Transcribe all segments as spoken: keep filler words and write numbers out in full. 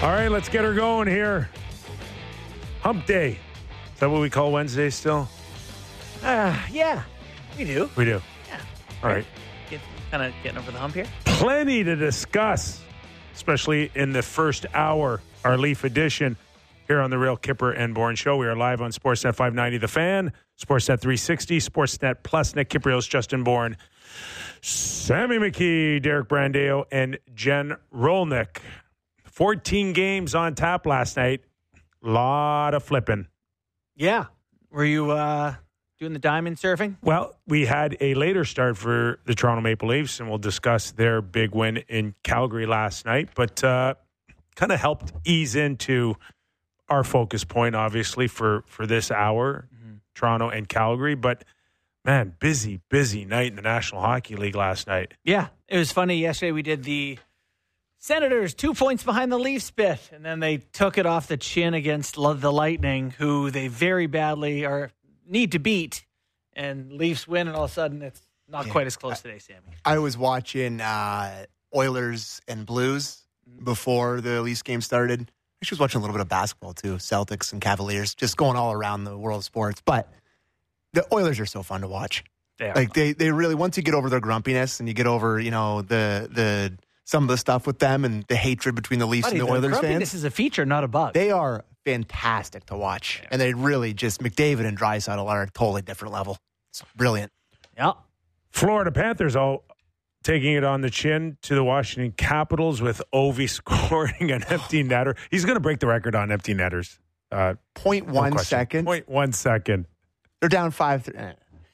All right, let's get her going here. Hump Day. Is that what we call Wednesday still? Uh, yeah, we do. We do. Yeah. All right. Get, kind of getting over the hump here. Plenty to discuss, especially in the first hour, our Leaf edition here on the Real Kipper and Bourne Show. We are live on Sportsnet five ninety The Fan, Sportsnet three sixty, Sportsnet Plus, Nick Kiprios, Justin Bourne, Sammy McKee, Derek Brandeo, and Jen Rolnick. fourteen games on tap last night. Lot of flipping. Yeah. Were you uh, doing the diamond surfing? Well, we had a later start for the Toronto Maple Leafs, and we'll discuss their big win in Calgary last night. But uh, kind of helped ease into our focus point, obviously, for, for this hour, mm-hmm. Toronto and Calgary. But, man, busy, busy night in the National Hockey League last night. Yeah. It was funny. Yesterday we did the Senators, two points behind the Leafs bit, and then they took it off the chin against the Lightning, who they very badly are need to beat, and Leafs win, and all of a sudden it's not yeah. quite as close today, Sammy. I was watching uh, Oilers and Blues before the Leafs game started. I was watching a little bit of basketball, too, Celtics and Cavaliers, just going all around the world of sports. But the Oilers are so fun to watch. They are. Like, they, they really, once you get over their grumpiness and you get over, you know, the the... some of the stuff with them and the hatred between the Leafs Buddy, and the, the Oilers fans. This is a feature, not a bug. They are fantastic to watch. Yeah. And they really just, McDavid and Draisaitl are a totally different level. It's brilliant. Yeah. Florida Panthers all taking it on the chin to the Washington Capitals with Ovi scoring an empty netter. He's going to break the record on empty netters. Uh, Point one no second. Point one second. They're down five. Th-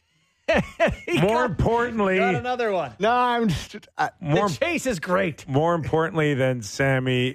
More got, importantly, got another one. No, I'm just uh, more. The chase is great. More importantly than Sammy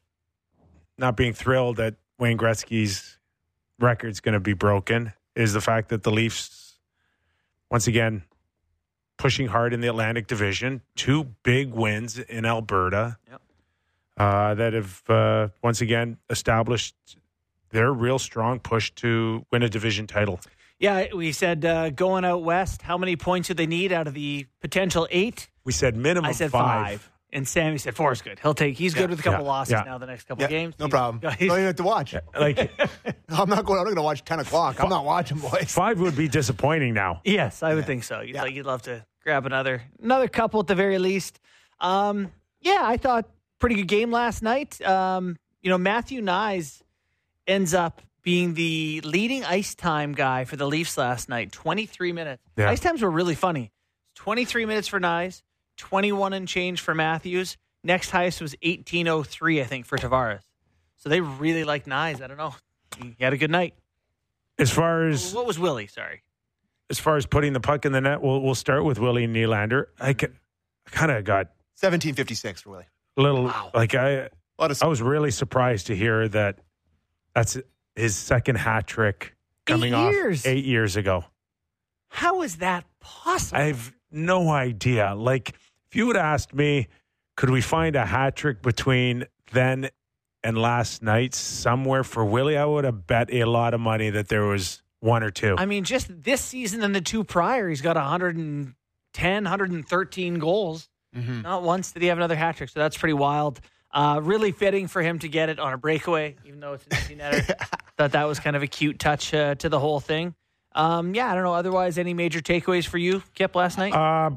not being thrilled that Wayne Gretzky's record's going to be broken is the fact that the Leafs, once again, pushing hard in the Atlantic Division, two big wins in Alberta, yep. uh, that have uh, once again established their real strong push to win a division title. Yeah, we said uh, going out west, how many points do they need out of the potential eight? We said minimum I said five. five. And Sammy said four is good. He'll take. He's yeah, good with a couple yeah, losses yeah. now. The next couple yeah, games, no he's, problem. Don't even have to watch. Like I'm not going. I'm not going to watch ten o'clock. I'm not watching, boys. Five would be disappointing now. Yes, I would yeah. think so. You'd yeah. like, you'd love to grab another another couple at the very least. Um, yeah, I thought pretty good game last night. Um, you know, Matthew Knies ends up being the leading ice time guy for the Leafs last night. twenty-three minutes. Yeah. Ice times were really funny. twenty-three minutes for Knies, twenty-one and change for Matthews. Next highest was eighteen oh three, I think, for Tavares. So they really like Knies. I don't know. He had a good night. As far as what was Willie? Sorry. As far as putting the puck in the net, we'll we'll start with Willie Nylander. I, I kind of got seventeen fifty-six for Willie. A little wow. like I I was really surprised to hear that that's his second hat trick coming eight years. off eight years ago. How is that possible? I have no idea. Like, if you would have asked me, could we find a hat trick between then and last night somewhere for Willie, I would have bet a lot of money that there was one or two. I mean, just this season and the two prior, he's got one hundred ten, one hundred thirteen goals. Mm-hmm. Not once did he have another hat trick, so that's pretty wild. Uh, really fitting for him to get it on a breakaway, even though it's an empty netter. Thought that was kind of a cute touch uh, to the whole thing. Um, yeah, I don't know. Otherwise, any major takeaways for you, Kip, last night? Uh,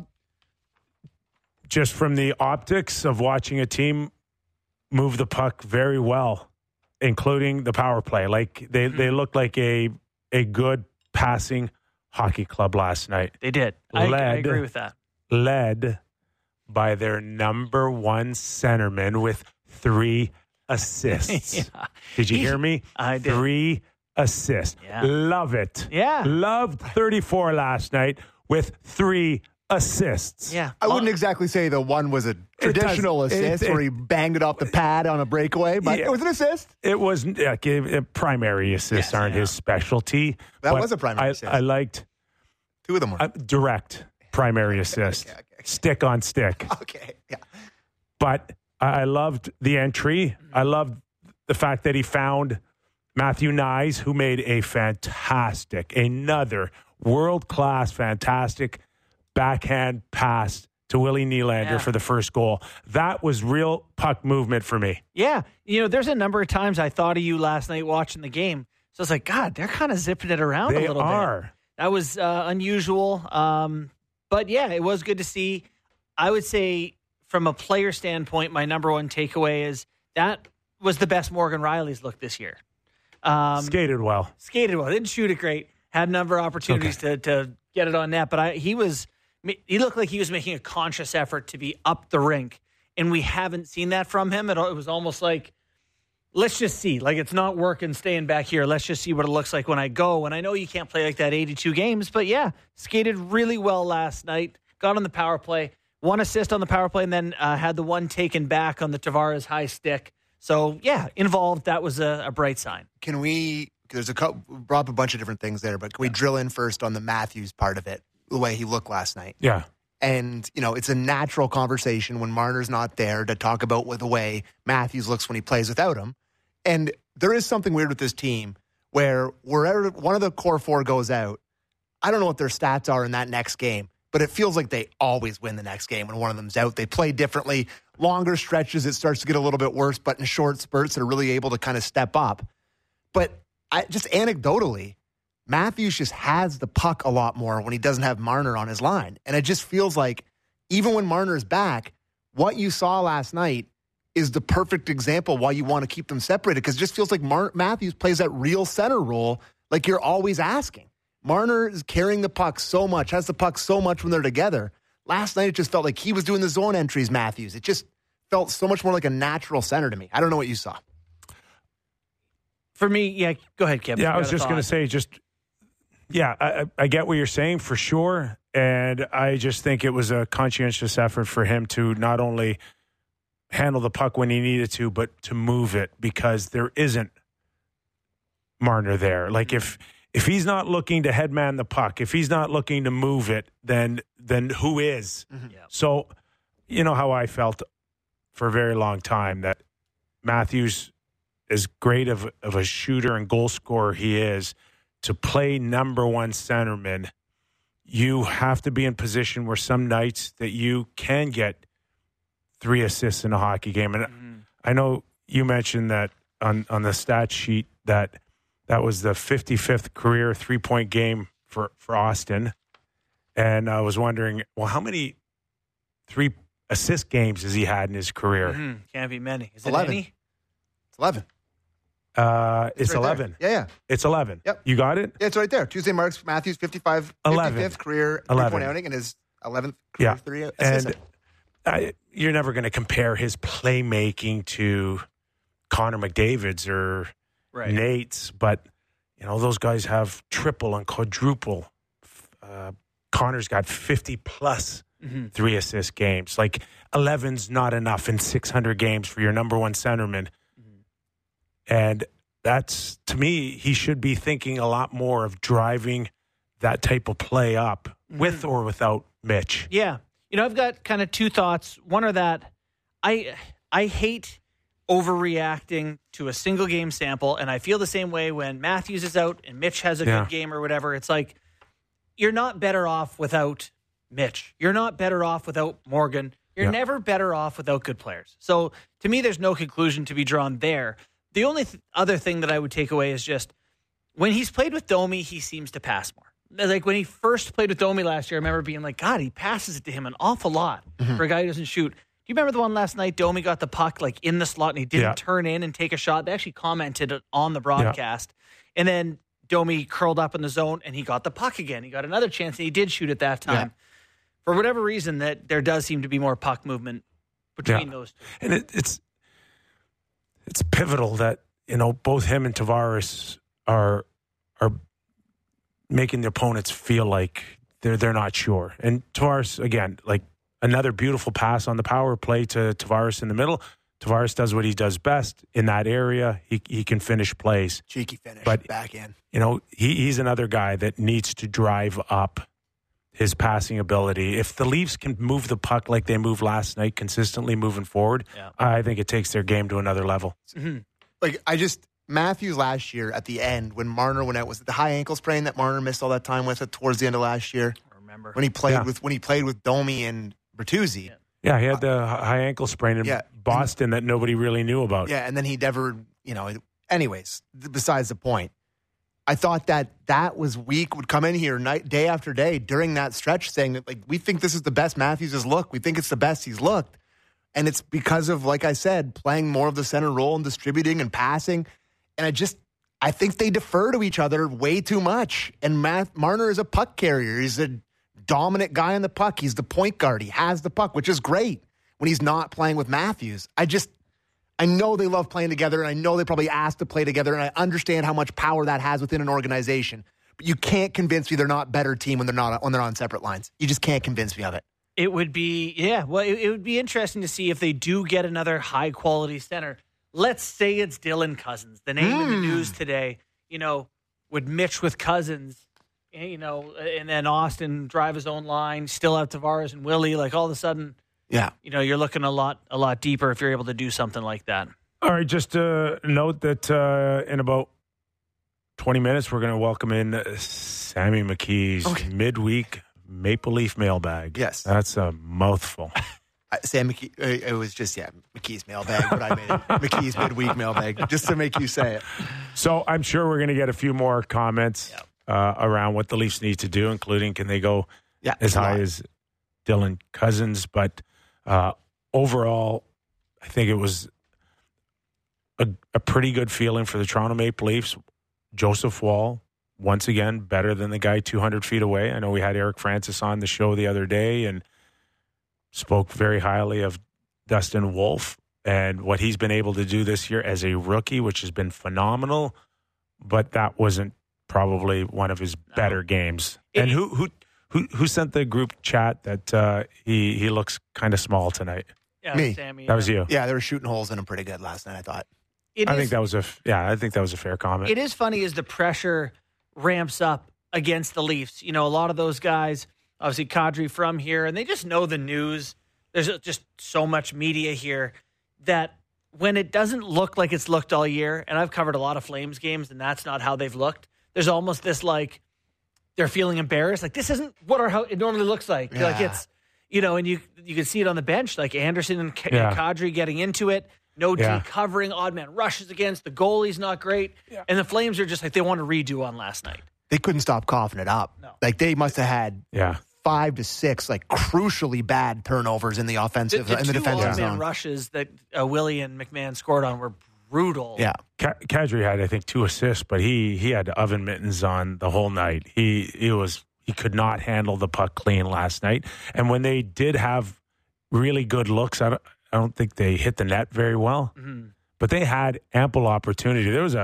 just from the optics of watching a team move the puck very well, including the power play. Like they, mm-hmm. they looked like a a good passing hockey club last night. They did. I, led, I agree with that. Led by their number one centerman with three assists. yeah. Did you he, hear me? I did. Three assists. Yeah. Love it. Yeah. Loved thirty-four last night with three assists. Yeah. I wouldn't exactly say the one was a traditional does, assist it, it, where he banged it off the pad on a breakaway, but yeah. it was an assist. It was uh, primary assists yes, aren't yeah. his specialty. That was a primary I, assist. I liked two of them were uh, direct primary assist. okay, okay, okay. Stick on stick. Okay, yeah. But I, I loved the entry. I loved the fact that he found Matthew Knies, who made a fantastic, another world-class, fantastic backhand pass to Willie Nylander Yeah. for the first goal. That was real puck movement for me. Yeah. You know, there's a number of times I thought of you last night watching the game. So I was like, God, they're kind of zipping it around They a little are. bit. That was uh, unusual. Um, but yeah, it was good to see. I would say from a player standpoint, my number one takeaway is that was the best Morgan Rielly's look this year. Um, Skated well. skated well. Didn't shoot it great. Had a number of opportunities to, to get it on net. But I, he was, he looked like he was making a conscious effort to be up the rink. And we haven't seen that from him. It, it was almost like, let's just see. Like, it's not working staying back here. Let's just see what it looks like when I go. And I know you can't play like that eighty-two games, but yeah, skated really well last night. Got on the power play. One assist on the power play, and then uh, had the one taken back on the Tavares high stick. So, yeah, involved. That was a, a bright sign. Can we, there's a couple, brought up a bunch of different things there, but can we drill in first on the Matthews part of it, the way he looked last night? Yeah. And, you know, it's a natural conversation when Marner's not there to talk about with the way Matthews looks when he plays without him. And there is something weird with this team where wherever one of the core four goes out, I don't know what their stats are in that next game, but it feels like they always win the next game when one of them's out. They play differently. Longer stretches, it starts to get a little bit worse, but in short spurts, they're really able to kind of step up. But I, just anecdotally, Matthews just has the puck a lot more when he doesn't have Marner on his line. And it just feels like even when Marner's back, what you saw last night is the perfect example why you want to keep them separated, because it just feels like Mar- Matthews plays that real center role like you're always asking. Marner is carrying the puck so much, has the puck so much when they're together. Last night, it just felt like he was doing the zone entries, Matthews. It just felt so much more like a natural center to me. I don't know what you saw. For me, yeah, go ahead, Kevin. Yeah, I was just going to say, just, yeah, I, I get what you're saying for sure. And I just think it was a conscientious effort for him to not only handle the puck when he needed to, but to move it, because there isn't Marner there. Like, if if he's not looking to headman the puck, if he's not looking to move it, then then who is? Mm-hmm. Yep. So, you know how I felt for a very long time that Matthews, as great of, of a shooter and goal scorer he is, to play number one centerman, you have to be in position where some nights that you can get three assists in a hockey game. And mm-hmm. I know you mentioned that on, on the stat sheet that that was the fifty-fifth career three-point game for, for Austin. And I was wondering, well, how many three assist games has he had in his career? Mm-hmm. Can't be many. Is eleven. It any? It's eleven. Uh, it's it's right eleven. There. Yeah, yeah. It's eleven. Yep. You got it? Yeah, it's right there. Tuesday marks Matthews' fifty-five, eleven. fifty-fifth career eleven. three-point outing and his eleventh career Yeah. three And assist. I, you're never going to compare his playmaking to Connor McDavid's or Right. Nate's, but you know those guys have triple and quadruple. Uh, Connor's got fifty plus Mm-hmm. three assist games. Like eleven's not enough in six hundred games for your number one centerman. Mm-hmm. And that's, to me, he should be thinking a lot more of driving that type of play up mm-hmm. with or without Mitch. Yeah. You know, I've got kind of two thoughts. One are that I I hate overreacting to a single game sample, and I feel the same way when Matthews is out and Mitch has a Yeah. good game or whatever. It's like, you're not better off without Mitch. You're not better off without Morgan. You're Yeah. never better off without good players. So to me, there's no conclusion to be drawn there. The only th- other thing that I would take away is just when he's played with Domi, he seems to pass more. Like when he first played with Domi last year, I remember being like, God, he passes it to him an awful lot Mm-hmm. for a guy who doesn't shoot. Do you remember the one last night? Domi got the puck like in the slot and he didn't Yeah. turn in and take a shot. They actually commented it on the broadcast. Yeah. And then Domi curled up in the zone and he got the puck again. He got another chance and he did shoot at that time. Yeah. For whatever reason, that there does seem to be more puck movement between Yeah. those two. And it, it's it's pivotal that, you know, both him and Tavares are are making the opponents feel like they're they're not sure. And Tavares, again, like another beautiful pass on the power play to Tavares in the middle. Tavares does what he does best in that area. He he can finish plays. Cheeky finish, but back in. You know, he, he's another guy that needs to drive up his passing ability. If the Leafs can move the puck like they moved last night, consistently moving forward, yeah. I think it takes their game to another level. Mm-hmm. Like, I just, Matthews last year at the end, when Marner went out, was it the high ankle sprain that Marner missed all that time with it towards the end of last year? I remember. When he played Yeah. with when he played with Domi and Bertuzzi. Yeah. Yeah, he had the high ankle sprain in Yeah. Boston that nobody really knew about. Yeah, and then he never, you know, anyways, besides the point. I thought that that was weak, would come in here night, day after day during that stretch saying that, like, we think this is the best Matthews has looked. We think it's the best he's looked. And it's because of, like I said, playing more of the center role and distributing and passing. And I just, I think they defer to each other way too much. And Matt Marner is a puck carrier. He's a dominant guy on the puck. He's the point guard. He has the puck, which is great when he's not playing with Matthews. I just, I know they love playing together, and I know they probably asked to play together, and I understand how much power that has within an organization. But you can't convince me they're not a better team when they're not when they're on separate lines. You just can't convince me of it. It would be, yeah, well, it, it would be interesting to see if they do get another high-quality center. Let's say it's Dylan Cousins. The name Mm. in the news today, you know, would Mitch with Cousins, you know, and then Austin drive his own line, still have Tavares and Willie. Like, all of a sudden, Yeah. you know, you're looking a lot a lot deeper if you're able to do something like that. All right, just uh, note that uh, in about twenty minutes, we're going to welcome in uh, Sammy McKee's Okay. midweek Maple Leaf mailbag. Yes. That's a mouthful. I, Sam McKee, uh, it was just, yeah, McKee's mailbag, but I made it McKee's midweek mailbag just to make you say it. So I'm sure we're going to get a few more comments uh, around what the Leafs need to do, including can they go Yeah, as come high on. as Dylan Cousins. But uh, overall, I think it was a, a pretty good feeling for the Toronto Maple Leafs. Joseph Wall, once again, better than the guy two hundred feet away. I know we had Eric Francis on the show the other day and spoke very highly of Dustin Wolf and what he's been able to do this year as a rookie, which has been phenomenal. But that wasn't probably one of his better games. It- and who who who who sent the group chat that uh, he he looks kind of small tonight? Yeah, Me. Sammy. That was you. Yeah, they were shooting holes in him pretty good last night, I thought. It I is- think that was a f- yeah. I think that was a fair comment. It is funny as the pressure ramps up against the Leafs. You know, a lot of those guys, obviously Kadri from here, and they just know the news. There's just so much media here that when it doesn't look like it's looked all year, and I've covered a lot of Flames games, and that's not how they've looked. There's almost this like they're feeling embarrassed. Like, this isn't what our how it normally looks like. Yeah. Like, it's, you know, and you you can see it on the bench, like Anderson and Ka- Yeah. Kadri getting into it. No D Yeah. covering, odd man rushes against. The goalie's not great. And the Flames are just like, they want to redo on last night. They couldn't stop coughing it up. No. Like, they must have had yeah. five to six, like, crucially bad turnovers in the The, offensive, the in the two defensive odd man zone. rushes that uh, Willie and McMahon scored on were brutal. Yeah. Ka- Kadri had, I think, two assists, but he he had oven mittens on the whole night. He he was he could not handle the puck clean last night. And when they did have really good looks, I don't I don't think they hit the net very well. Mm-hmm. But they had ample opportunity. There was a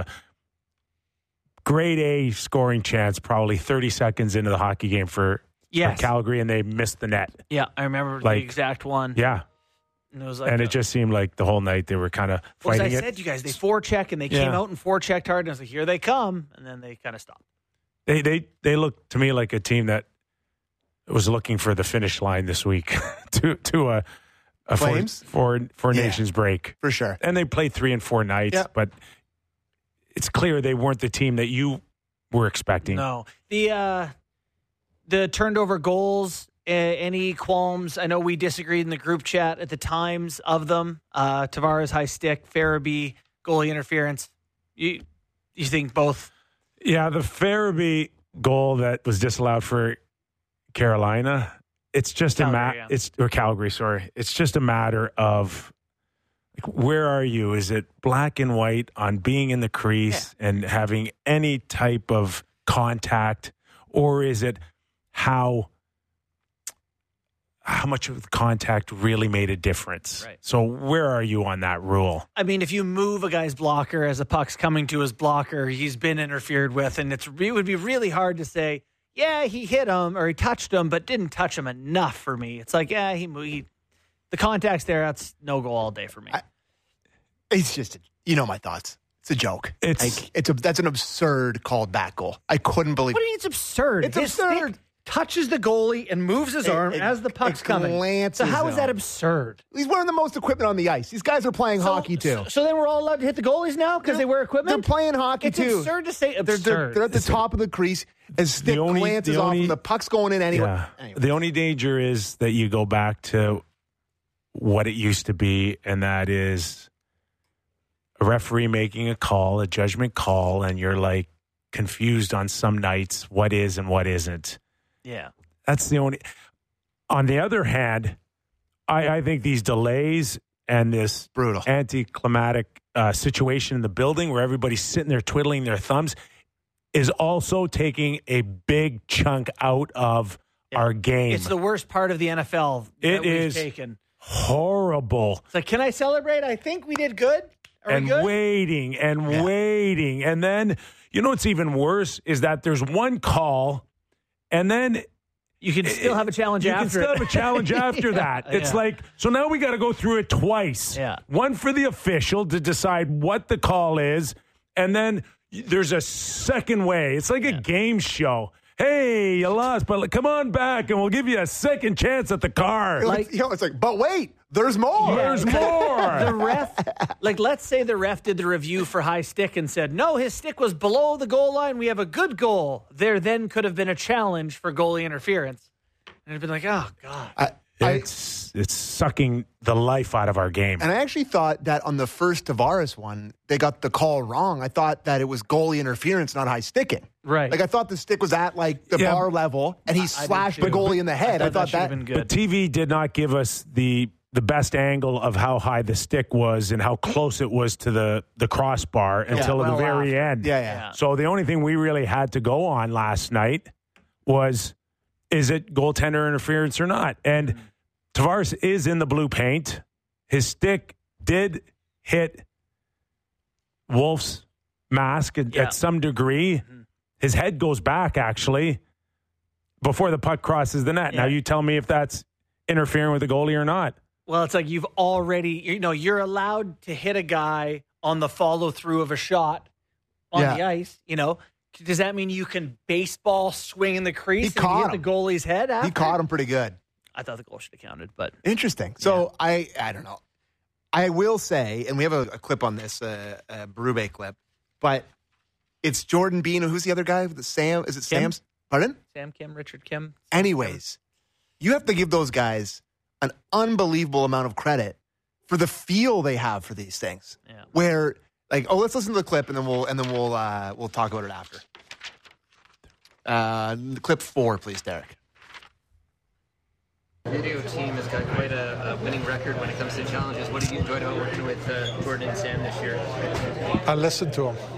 grade A scoring chance, probably thirty seconds into the hockey game for, Yes. for Calgary, and they missed the net. Yeah, I remember Like- the exact one. Yeah, And it was like, and a- it just seemed like the whole night they were kind of well, as I fighting it. said, you guys, they forecheck and they came Yeah. out and forechecked hard. And I was like, here they come. And then they kind of stopped. They they they look to me like a team that was looking for the finish line this week to to a, a four, Flames? for for Yeah. nations break, For sure. and they played three and four nights, Yeah. but it's clear they weren't the team that you were expecting. No. The uh, the turned over goals, uh, any qualms? I know we disagreed in the group chat at the times of them. Uh, Tavares high stick, Farabee goalie interference. You you think both? Yeah, the Farabee goal that was disallowed for Carolina, it's just a Calgary, matter. yeah. It's or Calgary, sorry. It's just a matter of like, where are you? Is it black and white on being in the crease and having any type of contact, or is it how how much of the contact really made a difference? Right. So where are you on that rule? I mean, if you move a guy's blocker as the puck's coming to his blocker, he's been interfered with, and it's it would be really hard to say, yeah, he hit him or he touched him, but didn't touch him enough for me. It's like, yeah, he, he the contact's there. That's no go all day for me. I- It's just, you know my thoughts. It's a joke. It's- like, it's a that's an absurd called back goal. I couldn't believe What do you mean it's absurd? It's His absurd. stick touches the goalie and moves his It- arm it- as the puck's it coming. glances So how is that him. absurd? He's wearing the most equipment on the ice. These guys are playing So- hockey too. So, so then we're all allowed to hit the goalies now because they wear equipment? They're playing hockey It's too. absurd to say They're, absurd. they're, they're at the top of the crease. As stick The only- glances the off only- and the puck's going in anyway. Yeah. Anyway. The only danger is that you go back to what it used to be, and that is a referee making a call, a judgment call, and you're like confused on some nights what is and what isn't. Yeah. That's the only. On the other hand, I, I think these delays and this Brutal. anticlimactic uh, situation in the building where everybody's sitting there twiddling their thumbs is also taking a big chunk out of Yeah. our game. It's the worst part of the N F L that It we've is taken. horrible. It's like, can I celebrate? I think we did good. Are and we good? waiting and Yeah. waiting. And then, you know what's even worse is that there's one call, and then You can still have a challenge you after can still it. have a challenge after that. It's Yeah. like, so now we got to go through it twice. Yeah. One for the official to decide what the call is, and then there's a second way. It's like a game show. Hey, you lost, but come on back, and we'll give you a second chance at the car. Like- you know, it's like, but wait, there's more. There's more. The ref, like, let's say the ref did the review for high stick and said, no, his stick was below the goal line. We have a good goal. There then could have been a challenge for goalie interference. And it'd been like, oh, God. I, I, It's it's sucking the life out of our game. and I actually thought that on the first Tavares one, they got the call wrong. I thought that it was goalie interference, not high sticking. Right. Like I thought the stick was at like the Yeah. bar level, and he did slashed the too. goalie in the head. I thought should have that. been good. But T V did not give us the the best angle of how high the stick was and how close it was to the, the crossbar until well the very after. end. Yeah, yeah. Yeah. So the only thing we really had to go on last night was, is it goaltender interference or not? And Tavares is in the blue paint. His stick did hit Wolf's mask at, Yeah. at some degree. His head goes back, actually, before the puck crosses the net. Yeah. Now you tell me if that's interfering with the goalie or not. Well, it's like you've already, you know, you're allowed to hit a guy on the follow through of a shot on Yeah. the ice. You know, does that mean you can baseball swing in the crease He and caught hit him. the goalie's head after? He caught him pretty good. I thought the goal should have counted, but Interesting. So I, I don't know. I will say, and we have a, a clip on this, uh, a Berube clip, but it's Jordan Bean. Who's the other guy? The Sam? Is it Kim? Sam's? Pardon? Sam Kim, Richard Kim. Anyways, you have to give those guys an unbelievable amount of credit for the feel they have for these things. Yeah. Where, like, oh, let's listen to the clip and then we'll and then we'll uh, we'll talk about it after. Uh, clip four, please, Derek. Video team has got quite a, a winning record when it comes to challenges. What have you enjoyed about working with uh, Jordan and Sam this year? I listened to him.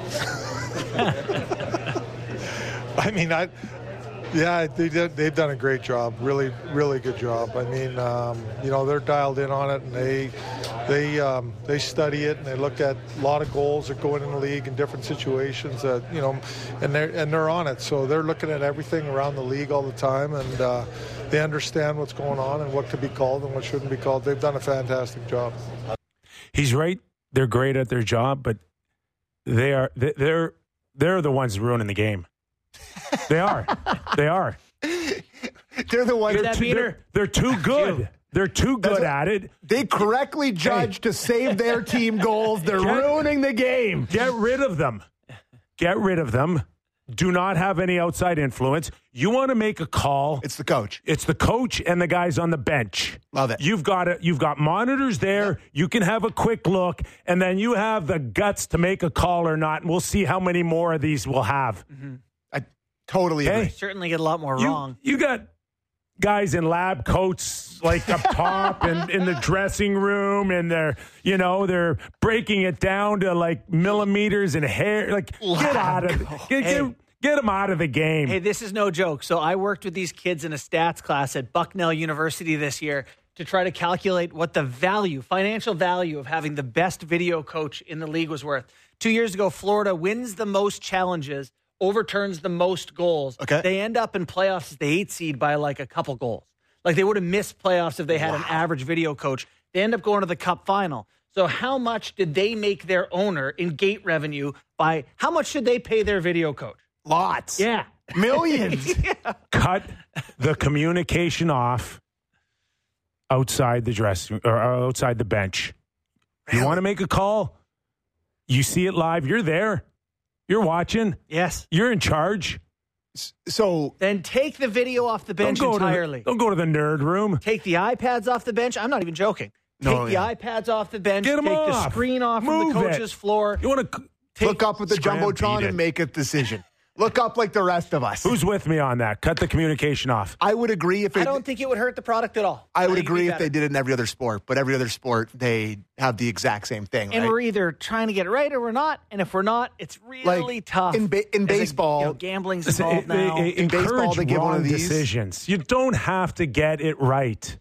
I mean, I, yeah, they did, they've done a great job. Really, really good job. I mean, um, you know, they're dialed in on it, and they, they, um, they study it, and they look at a lot of goals that go in the league in different situations. That you know, and they're and they're on it. So they're looking at everything around the league all the time, and uh, they understand what's going on and what could be called and what shouldn't be called. They've done a fantastic job. He's right. They're great at their job, but they are they- they're they're the ones ruining the game. They are. They are. They're the ones Hear They're that, too, Peter? they're, they're too good. They're too good what- at it. they correctly judge to save their team goals. They're Get- ruining the game. Get rid of them. Get rid of them. Do not have any outside influence. You want to make a call. It's the coach. It's the coach and the guys on the bench. Love it. You've got it. You've got monitors there. You can have a quick look, and then you have the guts to make a call or not. And we'll see how many more of these we'll have. I totally Okay. agree. Certainly get a lot more You, wrong. you got guys in lab coats like up top and in the dressing room, and they're you know they're breaking it down to like millimeters and hair. Like get out of get, get, get them out of the game. Hey, this is no joke. So I worked with these kids in a stats class at Bucknell University this year to try to calculate what the value, financial value of having the best video coach in the league was worth. Two years ago, Florida wins the most challenges, overturns the most goals. Okay. They end up in playoffs as the eighth seed by like a couple goals. Like they would have missed playoffs if they had an average video coach. They end up going to the cup final. So how much did they make their owner in gate revenue by how much should they pay their video coach? Lots. Yeah. Millions. yeah. Cut the communication off outside the dressing or outside the bench. You want to make a call? You see it live. You're there. You're watching. Yes. You're in charge. So Then take the video off the bench don't go entirely. To the, don't go to the nerd room. Take the iPads off the bench. I'm not even joking. Take No, the yeah. iPads off the bench. Get 'em take off. the screen off Move from the it. coach's floor. You want to? Take, look up at the Scram Jumbotron beat it. and make a decision. Look up like the rest of us. Who's with me on that? Cut the communication off. I would agree if it, I don't think it would hurt the product at all. I would think it'd be agree if better. they did it in every other sport, but every other sport they have the exact same thing. And right? we're either trying to get it right or we're not. And if we're not, it's really Like, tough. in ba- in As a- baseball- you know, gambling's Listen, involved they- now. they In baseball, encourage they give one wrong of these. decisions. You don't have to get it right.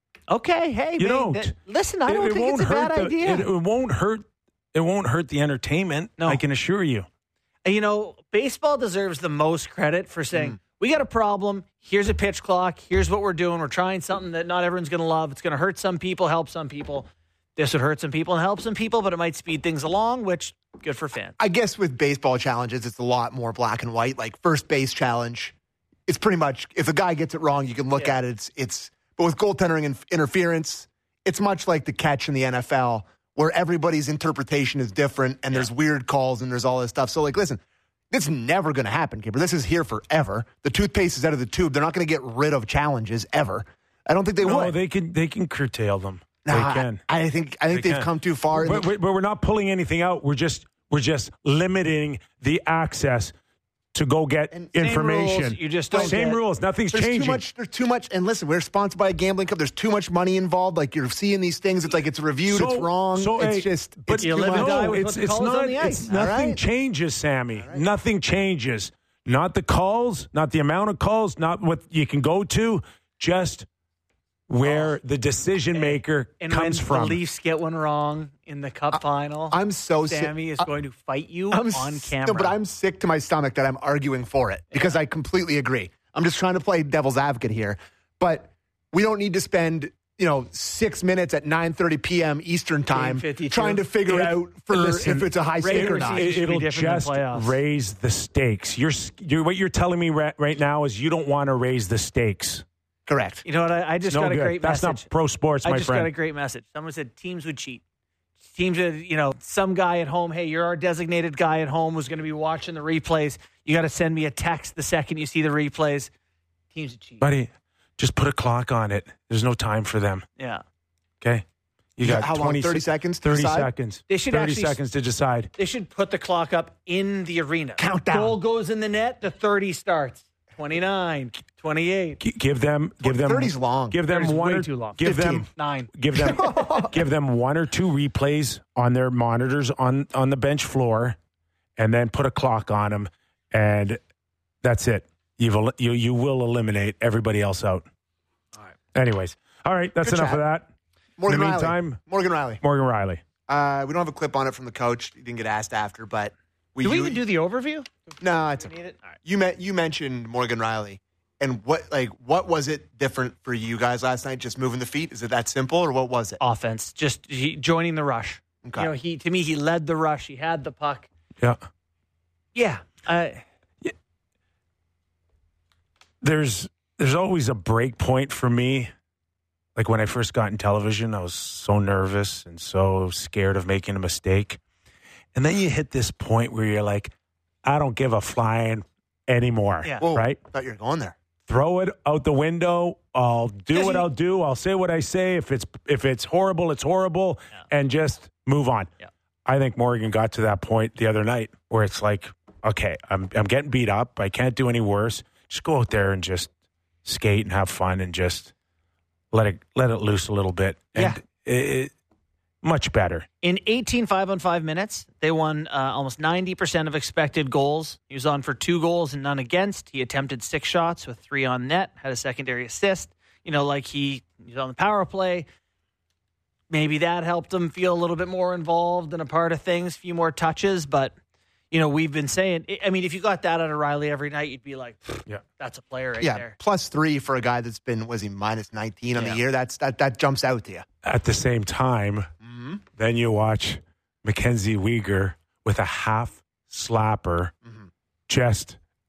okay, hey, You man, don't. that- listen, I It- don't it think won't it's a hurt bad the- idea. It, it won't hurt. It won't hurt the entertainment. No. I can assure you. And, you know, baseball deserves the most credit for saying, we got a problem. Here's a pitch clock. Here's what we're doing. We're trying something that not everyone's going to love. It's going to hurt some people, help some people. This would hurt some people and help some people, but it might speed things along, which good for fans. I guess with baseball challenges, it's a lot more black and white. Like first base challenge, it's pretty much if a guy gets it wrong, you can look Yeah. at it. It's, it's but with goaltending and interference, it's much like the catch in the N F L, where everybody's interpretation is different and there's weird calls and there's all this stuff. So, like, listen, it's never going to happen, Kipper. This is here forever. The toothpaste is out of the tube. They're not going to get rid of challenges ever. I don't think they No, would. they can. They can curtail them. Nah, they can. I think I think They they've can. come too far. But, but, but we're not pulling anything out. We're just we're just limiting the access to go get And same information. rules, you just don't same get- rules. Nothing's There's changing. too much. There's too much. And listen, we're sponsored by a gambling company. There's too much money involved. Like you're seeing these things. It's like it's reviewed. So- it's wrong. so, it's hey, just. but it's you too live and much. die No, with it's what the it's call is not. on the ice. It's All nothing right. changes, Sammy. Nothing changes. Not the calls. Not the amount of calls. Not what you can go to. Just where the decision maker And comes when from. the Leafs get one wrong in the Cup final, I'm so sick. Sammy is I- going to fight you I'm on s- camera. No, but I'm sick to my stomach that I'm arguing for it because I completely agree. I'm just trying to play devil's advocate here, but we don't need to spend you know six minutes at nine thirty p.m. Eastern time fifty-two. trying to figure It- out for listen, if it's a high stake or regular not. season- It, should be it'll different than just playoffs. raise the stakes. You're, you're what you're telling me right, right now is you don't want to raise the stakes. Correct. You know what? I, I just No got a good. great That's message. not pro sports, I my just friend. got a great message. Someone said teams would cheat. Teams would, you know, some guy at home, hey, you're our designated guy at home who's going to be watching the replays. You got to send me a text the second you see the replays. Teams would cheat. Buddy, just put a clock on it. There's no time for them. Yeah. Okay? You Yeah, got how long? twenty thirty se- seconds to thirty decide? seconds. They should thirty actually- seconds to decide. They should put the clock up in the arena. Countdown. Goal goes in the net, the thirty starts. twenty-nine, twenty-eight. G- Give them give them thirty's long. Give them thirty's one way or too long. Give fifteen. them Nine. give them give them one or two replays on their monitors on on the bench floor, and then put a clock on them, and that's it. You've el- you you will eliminate everybody else out. All right. Anyways, all right. That's Good enough chat. of that. Morgan In the Riley. meantime- Morgan Riley. Morgan Riley. Uh, we don't have a clip on it from the coach. He didn't get asked after, but we. Do we u- even do the overview? No, it's We need it? All right. you. Met, you mentioned Morgan Riley, and what like what was it different for you guys last night? Just moving the feet? Is it that simple, or what was it? Offense, just he, joining the rush. Okay. You know, he to me he led the rush. He had the puck. Yeah. Yeah. Uh, There's there's always a break point for me. Like when I first got in television, I was so nervous and so scared of making a mistake. And then you hit this point where you're like, I don't give a flying anymore. Yeah. Whoa, Right? I thought you were going there. Throw it out the window. I'll do Because what you- I'll do. I'll say what I say. If it's if it's horrible, it's horrible, and just move on. Yeah. I think Morgan got to that point the other night where it's like, okay, I'm I'm getting beat up. I can't do any worse. Just go out there and just skate and have fun and just let it let it loose a little bit. And Yeah. it, it, much better. in eighteen five-on-five minutes, they won uh, almost ninety percent of expected goals. He was on for two goals and none against. He attempted six shots with three on net, had a secondary assist. You know, like he, he was on the power play. Maybe that helped him feel a little bit more involved and a part of things, a few more touches. But, you know, we've been saying, I mean, if you got that out of Riley every night, you'd be like, Yeah. that's a player right yeah, there. plus three for a guy that's been was he minus nineteen on Yeah. the year. That's that that jumps out to you. At the same time, Mm-hmm. then you watch Mackenzie Weegar with a half slapper Mm-hmm. just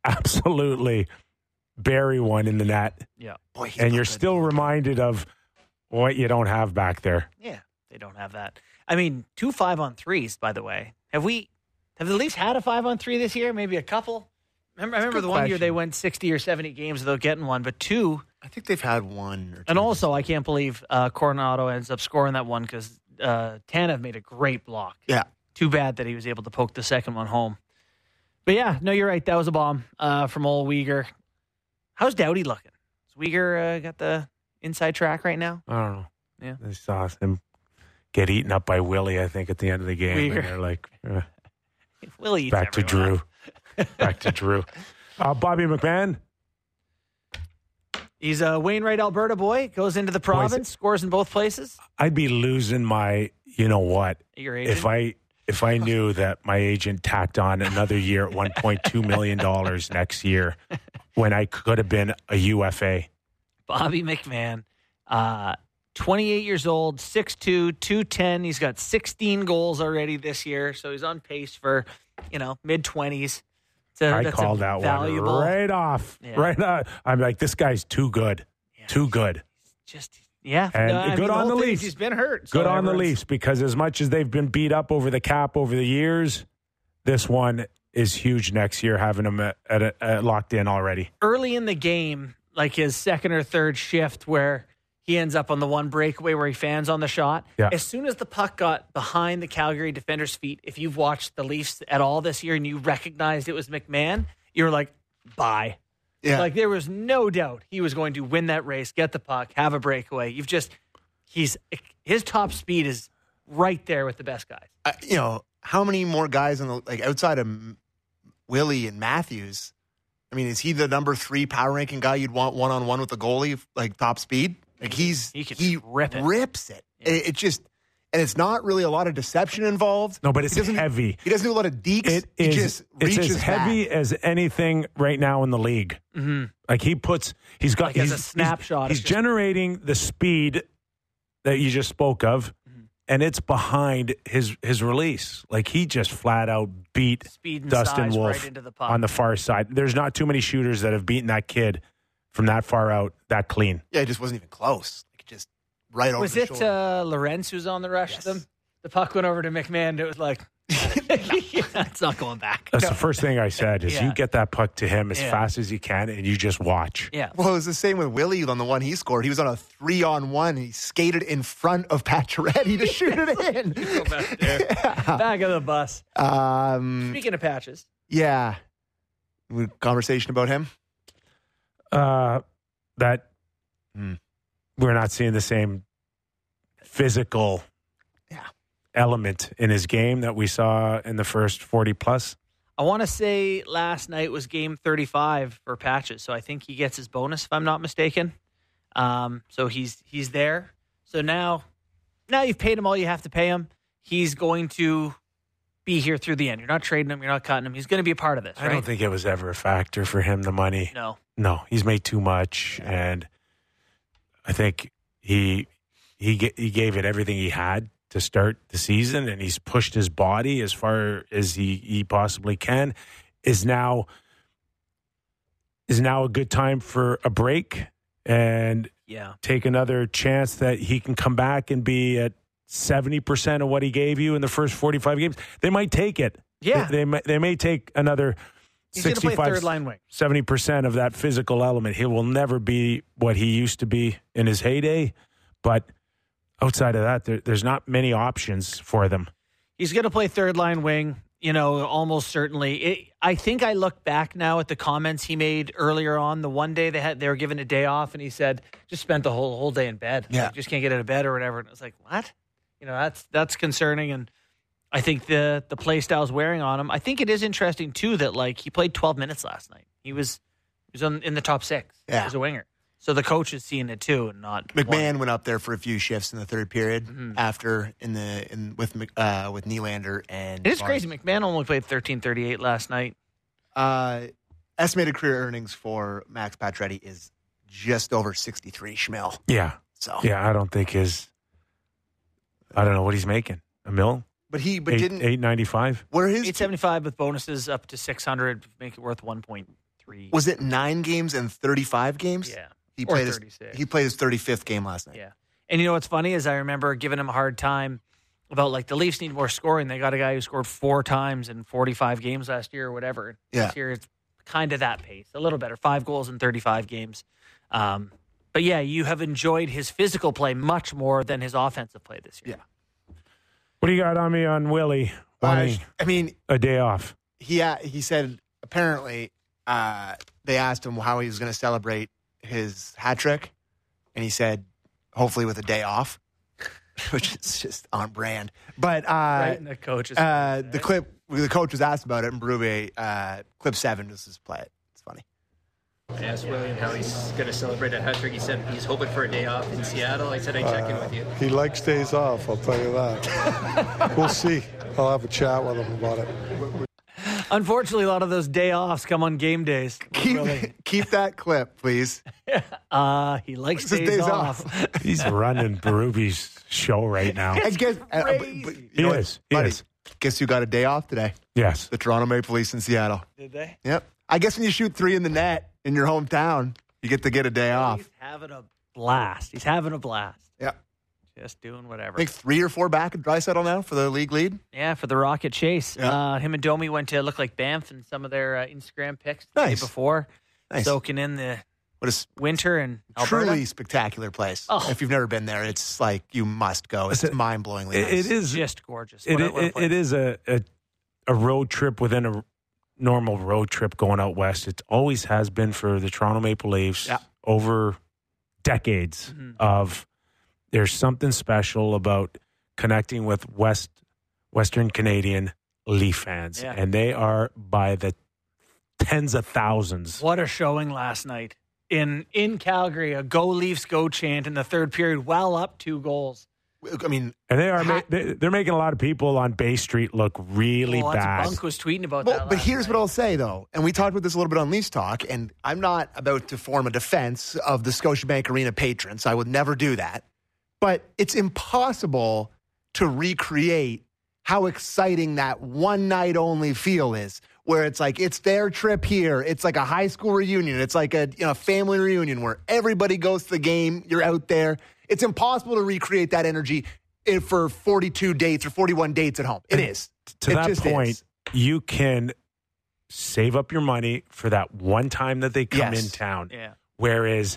absolutely bury one in the net. Yeah. Boy, he's And not you're good. still reminded of what you don't have back there. Yeah, they don't have that. I mean, two five on threes, by the way. Have we, have the Leafs had a five on three this year? Maybe a couple? Remember, I remember good the one year question. they went sixty or seventy games without getting one, but two. I think they've had one or two. And also, I can't believe uh, Coronado ends up scoring that one because uh, Tanev made a great block. Yeah. Too bad that he was able to poke the second one home. But yeah, no, you're right. That was a bomb uh, from old Uyghur. How's Doughty looking? Has Uyghur uh, got the inside track right now? I don't know. Yeah. I saw him get eaten up by Willie, I think, at the end of the game. Uyghur. And they're like, eh, Willie eats back to everyone Drew. up. Back to Drew. Uh, Bobby McMahon. He's a Wainwright, Alberta boy. Goes into the province, scores in both places. I'd be losing my, you know what, Your agent. if I if I knew that my agent tacked on another year at one point two million dollars next year when I could have been a U F A. Bobby McMahon, uh, twenty-eight years old, six two, two ten. He's got sixteen goals already this year, so he's on pace for, you know, mid-twenties. So I that's called a that valuable, one right off. Yeah. Right off. I'm like, this guy's too good. Yeah. Too good. Just, yeah. And No, I good mean, on whole the thing is Leafs. He's been hurt. so Good on the everyone's- Leafs, because as much as they've been beat up over the cap over the years, this one is huge next year, having them at, at, at, at locked in already. Early in the game, like his second or third shift where he ends up on the one breakaway where he fans on the shot. Yeah. As soon as the puck got behind the Calgary defender's feet, if you've watched the Leafs at all this year and you recognized it was McMahon, you were like, bye. Yeah. Like there was no doubt he was going to win that race, get the puck, have a breakaway. You've just, he's, his top speed is right there with the best guys. Uh, you know, how many more guys on the, like outside of M- Willie and Matthews? I mean, is he the number three power ranking guy you'd want one on one with the goalie, like top speed? Like he's He can he rip it. rips it. Yeah. it. It just, and it's not really a lot of deception involved. No, but it's He doesn't- heavy. He doesn't do a lot of deeks. It he is. just It's reaches as heavy back. as anything right now in the league. Mm-hmm. Like he puts, he's got Like as he's, a snapshot, He's, it's he's just- generating the speed that you just spoke of, Mm-hmm. and it's behind his his release. Like he just flat out beat Speed and Dustin size Wolf right into the puck. on the far side. There's not too many shooters that have beaten that kid from that far out that clean. Yeah, it just wasn't even close. Like just right over Was the it shoulder. uh, Lorenz who's on the rush Yes. to them? The puck went over to McMahon. And it was like, it's not going back. That's the first thing I said is Yeah. you get that puck to him as Yeah. fast as you can, and you just watch. Yeah. Well, it was the same with Willie on the one he scored. He was on a three on one. He skated in front of Pacioretty to shoot it in. Go back there. Back of the bus. Um, Speaking of patches, yeah. We- Conversation about him? Uh, that Hmm. we're not seeing the same physical Yeah. element in his game that we saw in the first forty plus. I want to say last night was game thirty-five for Patches, so I think he gets his bonus if I'm not mistaken. Um, so he's he's there. So now, now you've paid him all you have to pay him. He's going to be here through the end. You're not trading him. You're not cutting him. He's going to be a part of this, I right? don't think it was ever a factor for him, the money. No. No, he's made too much, and I think he he ga- he gave it everything he had to start the season, and he's pushed his body as far as he, he possibly can. Is now is now a good time for a break and Yeah. take another chance that he can come back and be at seventy percent of what he gave you in the first forty-five games. They might take it. Yeah. They, they, may, they may take another He's going to play sixty-five third line wing. seventy percent of that physical element. He will never be what he used to be in his heyday, but outside of that, there, there's not many options for them. He's going to play third line wing, you know, almost certainly. It, I think I look back now at the comments he made earlier on. The one day they had they were given a day off, and he said, just spent the whole whole day in bed. Yeah. Like, just can't get out of bed or whatever. And it was like, what? You know, that's that's concerning. And I think the the play style's wearing on him. I think it is interesting, too, that, like, he played twelve minutes last night. He was he was on, in the top six Yeah. as a winger. So the coach is seeing it, too, and not McMahon one. went up there for a few shifts in the third period Mhm. after in the in with Mc- uh, with Nylander and It is Barnes. crazy. McMahon only played thirteen thirty-eight last night. Uh, estimated career earnings for Max Pacioretty is just over sixty-three schmil. Yeah. So Yeah, I don't think his, I don't know what he's making. A mil? but he but Eight, didn't eight ninety-five? where his eight seventy-five with bonuses up to six hundred, make it worth one point three. Was it nine games and thirty-five games? Yeah. He Or played his, thirty-six. he played his thirty-fifth game last night. Yeah. And you know what's funny is I remember giving him a hard time about, like, the Leafs need more scoring. They got a guy who scored four times in forty-five games last year or whatever. Yeah. This year it's kind of that pace, a little better. Five goals in thirty-five games. Um, but, yeah, you have enjoyed his physical play much more than his offensive play this year. Yeah. What do you got on me on Willie wanting Uh, I mean, a day off? he uh, he said apparently uh, they asked him how he was going to celebrate his hat trick, and he said, hopefully with a day off, which is just on brand. But uh, Right in the coach's uh, face, the eh? clip, the coach was asked about it, and Berube, uh, clip seven, just just play it. It's funny. I asked William how he's going to celebrate a hat trick. He said he's hoping for a day off in Seattle. I said I'd check in with you. He likes days off, I'll tell you that. We'll see. I'll have a chat with him about it. Unfortunately, a lot of those day offs come on game days. Keep Really. keep that clip, please. Uh, he likes This is days, days off. off. He's running Berube's show right now. And guess, uh, but- but you He know what, is. He buddy, is. Guess who got a day off today? Yes. The Toronto Maple Leafs in Seattle. Did they? Yep. I guess when you shoot three in the net in your hometown, you get to get a day off. He's having a blast. He's having a blast. Yeah. Just doing I whatever. think three or four back at Draisaitl now for the league lead. Yeah, for the Rocket Chase. Yeah. Uh, him and Domi went to look like Banff in some of their uh, Instagram pics the Nice. day before, Nice. soaking in the What a s- winter in Alberta. truly spectacular place. Oh. If you've never been there, it's like you must go. It's Listen, mind-blowingly It, nice. it is. Just gorgeous. It, What a- it, what a it, place. it is a, a a road trip within a normal road trip going out west. It always has been for the Toronto Maple Leafs Yeah. over decades Mhm. of there's something special about connecting with West Western Canadian Leaf fans. Yeah. And they are by the tens of thousands. What a showing last night in in Calgary. A "Go Leafs, Go" chant in the third period, well up two goals. I mean, And they are ma- Ha- they- they're making a lot of people on Bay Street look really Oh, that's- bad. Bunk was tweeting about well, that. but last here's night. what I'll say, though. And we talked about this a little bit on Leafs Talk, and I'm not about to form a defense of the Scotiabank Arena patrons. I would never do that. But it's impossible to recreate how exciting that one night only feel is, where it's like it's their trip here. It's like a high school reunion. It's like a you know family reunion where everybody goes to the game. You're out there. It's impossible to recreate that energy if- for forty-two dates or forty-one dates at home. It is. To It that just point, is. you can save up your money for that one time that they come Yes. in town. Yeah. Whereas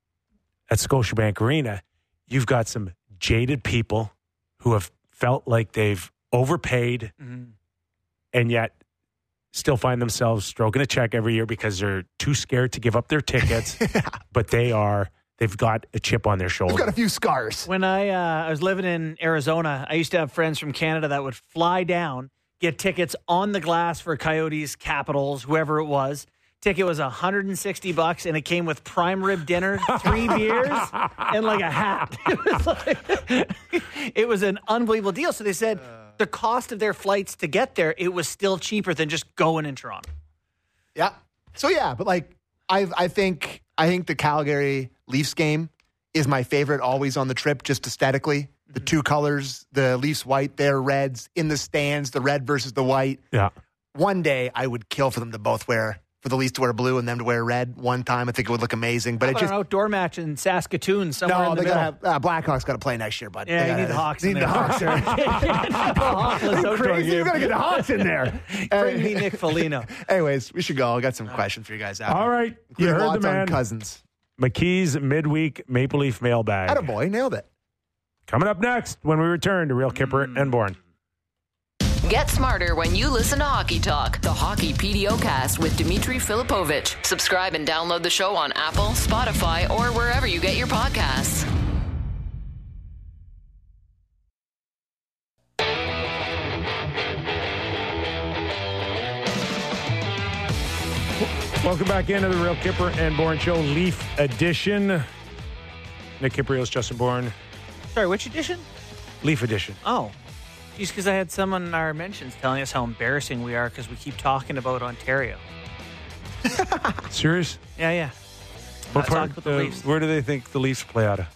at Scotiabank Arena, you've got some jaded people who have felt like they've overpaid Mhm. and yet still find themselves stroking a check every year because they're too scared to give up their tickets, but they are they've got a chip on their We've shoulder. got a few scars. When I uh, I was living in Arizona, I used to have friends from Canada that would fly down, get tickets on the glass for Coyotes, Capitals, whoever it was. Ticket was one hundred sixty bucks, and it came with prime rib dinner, three beers, and like a hat. It was, like, it was an unbelievable deal. So they said the cost of their flights to get there, it was still cheaper than just going in Toronto. Yeah. So yeah, but like I I think I think the Calgary Leafs game is my favorite always on the trip, just aesthetically. The two colors, the Leafs white, their reds in the stands, the red versus the white. Yeah. One day I would kill for them to both wear for the Leafs to wear blue and them to wear red. One time I think it would look amazing. But How it about just an outdoor match in Saskatoon somewhere no, in the they middle? gotta have uh, Blackhawks got to play next year, bud. Yeah, They you need gotta- the Hawks Need in the there. Hawks. there. Hawkless outdoor Crazy, you game. gotta get the Hawks in there. Bring me Nick Foligno. Anyways, we should go. I got some questions for you guys. After. All right. You Including heard the lots on man. Cousins. McKee's midweek Maple Leaf mailbag. Attaboy, nailed it. Coming up next when we return to Real Kipper and Bourne. Get smarter when you listen to Hockey Talk, the Hockey P D O cast with Dmitry Filipovich. Subscribe and download the show on Apple, Spotify, or wherever you get your podcasts. Welcome back into the Real Kipper and Bourne Show, Leaf Edition. Nick Kiprios, Justin Bourne, Sorry, which edition? Leaf Edition. Oh, just because I had someone in our mentions telling us how embarrassing we are because we keep talking about Ontario. Serious? Yeah, yeah. What Uh, part, talk about the uh, Leafs. where do they think the Leafs play out of?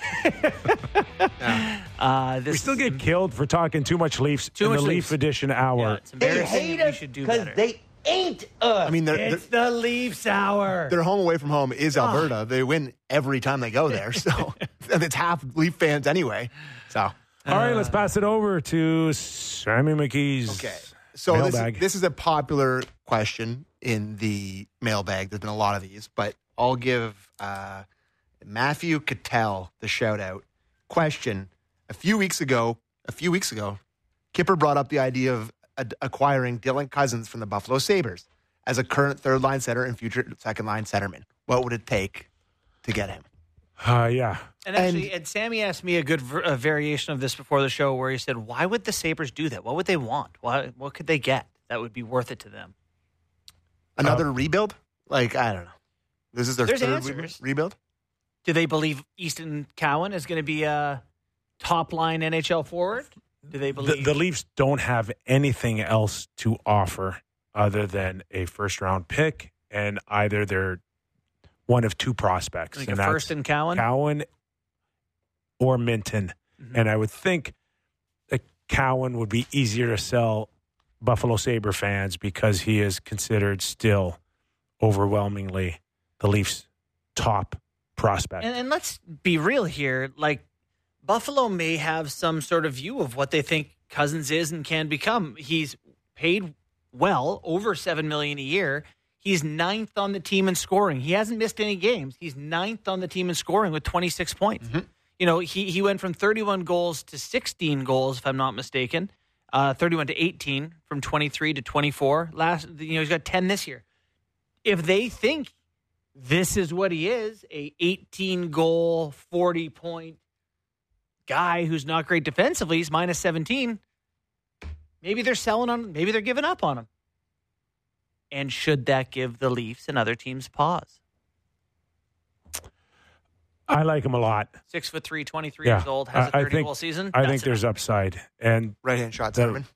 Uh, this We still is get killed for talking too much Leafs Too in much the Leafs. Leaf Edition Yeah, hour. it's They embarrassing. hate We us should do because better. they ain't us. I mean, they're, it's they're, the Leafs hour. their home away from home is Alberta. Oh. They win every time they go there. So and it's half Leaf fans anyway. So all right, let's pass it over to Sammy McKee's okay. So this, mailbag. this is a popular question in the mailbag. There's been a lot of these, but I'll give uh, Matthew Cattell the shout out. Question: A few weeks ago, a few weeks ago, Kipper brought up the idea of ad- acquiring Dylan Cousins from the Buffalo Sabres as a current third line center and future second line centerman. What would it take to get him? Uh, yeah. And actually, and, and Sammy asked me a good ver- a variation of this before the show where he said, why would the Sabres do that? What would they want? Why, what could they get that would be worth it to them? Another Um, rebuild? Like, I don't know. This is their There's third answers. re- rebuild? Do they believe Easton Cowan is going to be a top-line N H L forward? Do they The, believe... the Leafs don't have anything else to offer other than a first-round pick and either they're one of two prospects. like and a that's first and Cowan? Cowan or Minton. Mm-hmm. And I would think that Cowan would be easier to sell Buffalo Sabre fans because he is considered still overwhelmingly the Leafs' top prospect. And, and let's be real here. Like, Buffalo may have some sort of view of what they think Cousins is and can become. He's paid well, over seven million dollars a year. He's ninth on the team in scoring. He hasn't missed any games. He's ninth on the team in scoring with twenty-six points. Mm-hmm. You know, he, he went from thirty-one goals to sixteen goals, if I'm not mistaken. Uh, thirty-one to eighteen, from twenty-three to twenty-four. Last, you know, he's got ten this year. If they think this is what he is, a eighteen-goal, forty-point guy who's not great defensively, he's minus seventeen, maybe they're selling on, maybe they're giving up on him. And should that give the Leafs and other teams pause? I like him a lot. Six foot three, twenty-three Yeah. years old, has a I- I thirty think- goal season. I That's think there's enough. upside. And Right-hand shot the, centerman.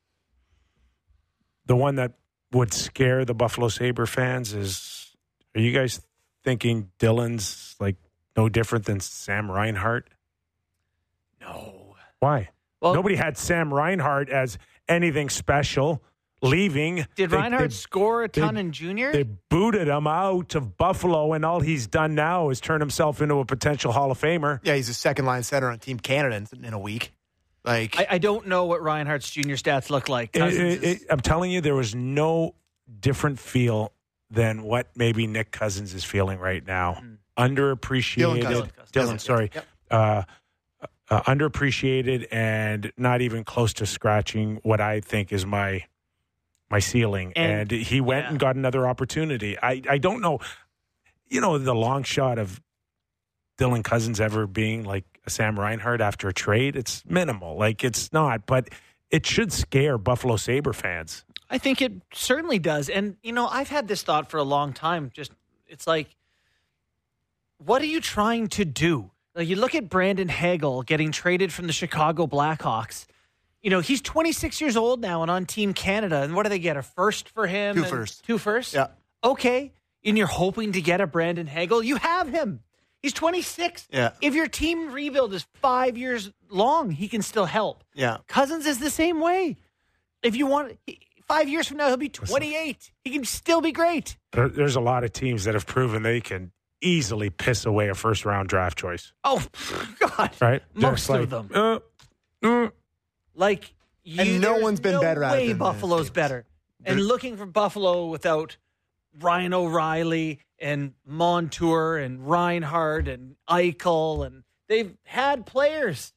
the one that would scare the Buffalo Sabre fans is, are you guys thinking Dylan's like no different than Sam Reinhart? No. Why? Well, Nobody had Sam Reinhart as anything special leaving. did They- Reinhart they- score a ton they- in junior? They booted him out of Buffalo, and all he's done now is turn himself into a potential Hall of Famer. Yeah, he's a second-line center on Team Canada in, in a week. Like, I, I don't know what Reinhardt's junior stats look like. It- Cousins it- is- it- I'm telling you, there was no different feel than what maybe Nick Cousins is feeling right now. Mm. Underappreciated. Dylan Cousins. Dylan, Cousins, sorry. yep. Uh, uh, underappreciated and not even close to scratching what I think is my my ceiling. And, And- he went yeah. and got another opportunity. I, I don't know, you know, the long shot of Dylan Cousins ever being like a Sam Reinhart after a trade, it's minimal. Like, it's not, but it should scare Buffalo Sabre fans. I think it certainly does. And, you know, I've had this thought for a long time. Just, it's like, what are you trying to do? Like, you look at Brandon Hagel getting traded from the Chicago Blackhawks. You know, he's twenty-six years old now and on Team Canada. And what do they get? A first for him? Two and firsts. Two firsts? Yeah. Okay. And you're hoping to get a Brandon Hagel? You have him. He's twenty-six. Yeah. If your team rebuild is five years long, he can still help. yeah. Cousins is the same way. If you want, he- five years from now, he'll be twenty-eight. He can still be great. There, there's a lot of teams that have proven they can easily piss away a first round draft choice, Oh, God. right? Most Just of like, them. uh, uh, Like, you, And no there's one's been no better at it way than the Buffalo's teams. better. And There- looking for Buffalo without Ryan O'Reilly and Montour and Reinhardt and Eichel, and they've had players.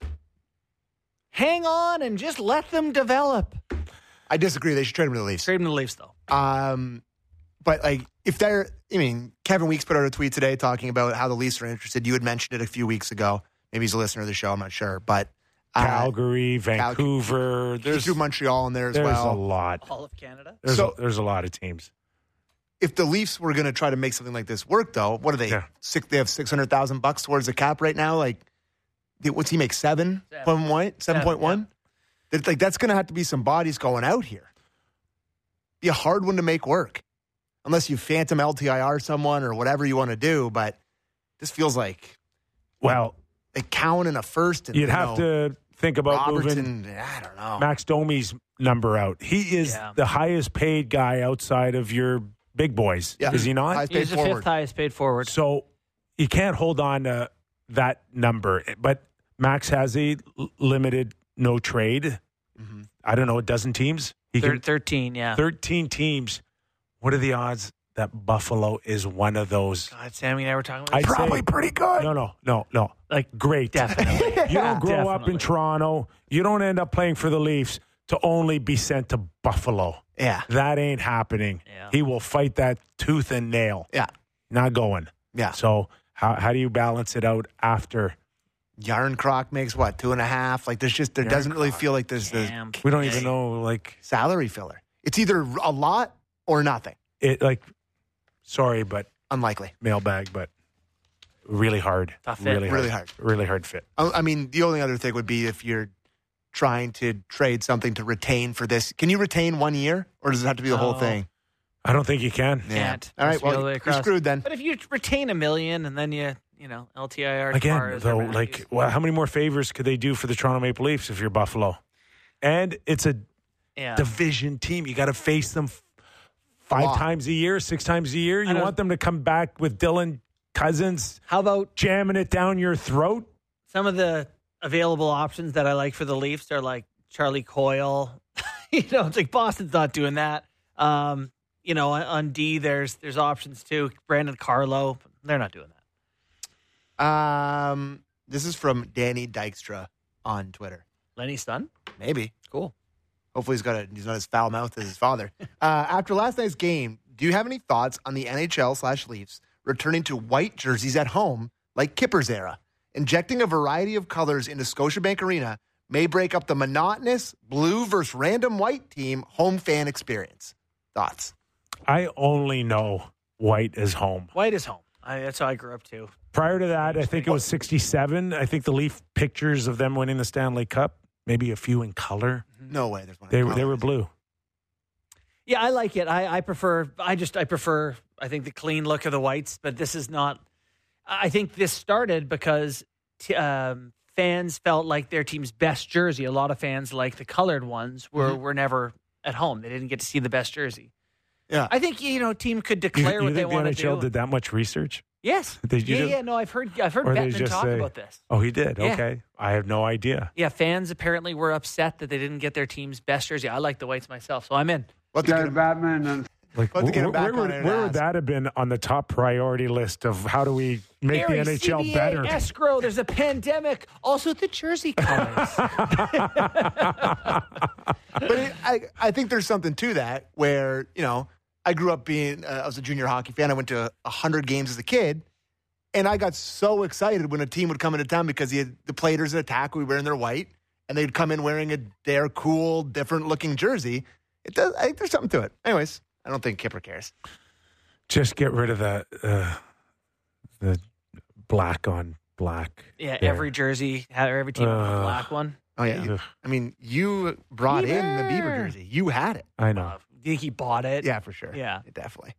Hang on and just let them develop. I disagree. They should trade him to the Leafs. Trade them to the Leafs, though. Um, but like, if they're, I mean, Kevin Weeks put out a tweet today talking about how the Leafs are interested. You had mentioned it a few weeks ago. Maybe he's a listener of the show. I'm not sure, but uh, Calgary, Vancouver. There's There's threw Montreal in there as there's well. a lot. All of Canada. There's So- a, there's a lot of teams. If the Leafs were going to try to make something like this work, though, what are they? Yeah. Six, they have six hundred thousand bucks towards the cap right now. Like, what's he make? Seven Seven. point one, seven point one. That like that's going to have to be some bodies going out here. Be a hard one to make work, unless you phantom L T I R someone or whatever you want to do. But this feels like Well, a Cowan in a first. And, you'd you have know, to think about moving Robertson, I don't know. Max Domi's number out? He is Yeah. the highest paid guy outside of your big boys. Yeah. Is he not? Highest He's paid the forward. fifth highest paid forward. So you can't hold on to that number. But Max has a l- limited no trade. Mhm. I don't know, a dozen teams? He Thir- can, thirteen, yeah. thirteen teams. What are the odds that Buffalo is one of those? God, Sammy and I were talking about I'd this. say- pretty good. No, no, no, no. Like, Great. definitely. You don't grow up Definitely. in Toronto. You don't end up playing for the Leafs to only be sent to Buffalo. Yeah. That ain't happening. Yeah. He will fight that tooth and nail. Yeah. Not going. Yeah. So how how do you balance it out after? Yarn Croc makes what, two and a half? Like, there's just, there Yarn doesn't really Croc. feel like there's the Damn. We don't Yeah. even know, like, salary filler. It's either a lot or nothing. it, like, sorry, but Unlikely. mailbag, but really hard. Tough fit. Really hard. Really hard. Really hard fit. I I mean, the only other thing would be if you're trying to trade something to retain for this. Can you retain one year, or does it have to be the whole No. thing? I don't think you can. Can't. All Has right, to be all the well, way you're across. screwed then. But if you retain a million and then you, you know, L T I R Again, Tavares though, or Matthews. like, well, how many more favors could they do for the Toronto Maple Leafs if you're Buffalo? And it's a yeah. division team. You got to face them f- five Lot. times a year, six times a year. You don't- want them to come back with Dylan Cousins How about jamming it down your throat? some of the available options that I like for the Leafs are like Charlie Coyle. you know, it's like Boston's not doing that. Um, you know, on, on D, there's there's options too. Brandon Carlo, they're not doing that. Um, this is from Danny Dykstra on Twitter. Lenny Stun, Maybe. cool. Hopefully he's got a, he's not as foul mouthed as his father. Uh, after last night's game, do you have any thoughts on the N H L slash Leafs returning to white jerseys at home like Kipper's era? Injecting a variety of colors into Scotiabank Arena may break up the monotonous blue versus random white team home fan experience. Thoughts? I only know white is home. White is home. I, that's how I grew up too. Prior to that, I think it was sixty-seven. I think the Leaf pictures of them winning the Stanley Cup, maybe a few in color. No way. There's one. They, they were blue. Yeah, I like it. I, I prefer. I just I prefer. I think the clean look of the whites, but this is not. I think this started because t- um, fans felt like their team's best jersey. A lot of fans, like the colored ones, were Mm-hmm. were never at home. They didn't get to see the best jersey. Yeah. I think you know, team could You, declare you what they think the want N H L to do. did that much research? Yes. Did you yeah, do? yeah. No, I've heard. I've heard Or they Bettman just talk say- about this. Oh, he did? Yeah. Okay. I have no idea. Yeah, fans apparently were upset that they didn't get their team's best jersey. I like the whites myself, so I'm in. What the get Batman and Like, Let's get him where, back where on would, it and where would ask. that have been on the top priority list of how do we make Gary, the N H L C B A, better? Escrow, there's a pandemic. Also, the jersey colors. But it, I, I think there's something to that where, you know, I grew up being, uh, I was a junior hockey fan. I went to one hundred games as a kid. And I got so excited when a team would come into town because he had, the players in attack would be wearing their white. And they'd come in wearing a their cool, different looking jersey. It does. I think there's something to it. Anyways, I don't think Kipper cares. Just get rid of the, uh, the black on black. yeah, there. every jersey, had every team had a Ugh. black one. Oh, yeah. You, Ugh. I mean, you brought in the Bieber Bieber. jersey. You had it. I know. Uh, do you think he bought it? Yeah, for sure. Yeah. Definitely.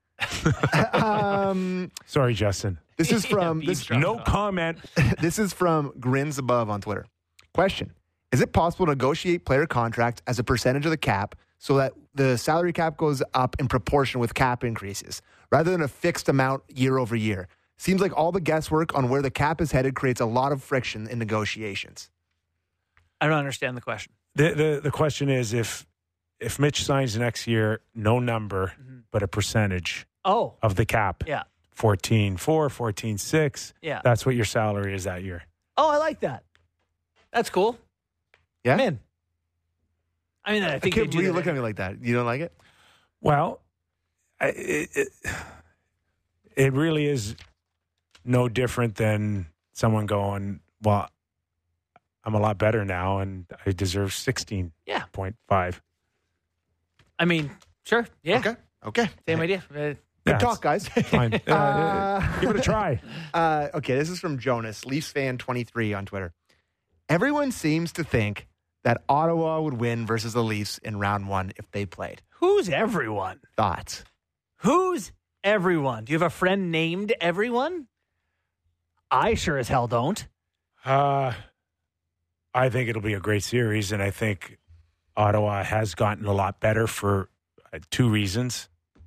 um, Sorry, Justin. this is Yeah, from Beebs this, dropped No off. comment. this is from Grins Above on Twitter. Question: is it possible to negotiate player contracts as a percentage of the cap so that the salary cap goes up in proportion with cap increases, rather than a fixed amount year over year? Seems like all the guesswork on where the cap is headed creates a lot of friction in negotiations. I don't understand the question. The, the the question is if if Mitch signs next year, no number, but a percentage Oh, of the cap. yeah. fourteen four, fourteen six. Yeah. That's what your salary is that year. Oh, I like that. That's cool. Yeah, I'm in. I mean, I I think they can't do believe you that look at me like that. You don't like it? Well, I- it, it, it really is no different than someone going, well, I'm a lot better now and I deserve sixteen point five. I mean, sure. Yeah. Okay. Okay. Same idea. Uh, Good Yeah, talk, guys. Fine. Uh, Uh, give it a try. Uh, okay, this is from Jonas, Leafs fan twenty-three on Twitter. Everyone seems to think that Ottawa would win versus the Leafs in round one if they played. Who's everyone? Thoughts? Who's everyone? Do you have a friend named everyone? I sure as hell don't. Uh, I think it'll be a great series, and I think Ottawa has gotten a lot better for uh, two reasons.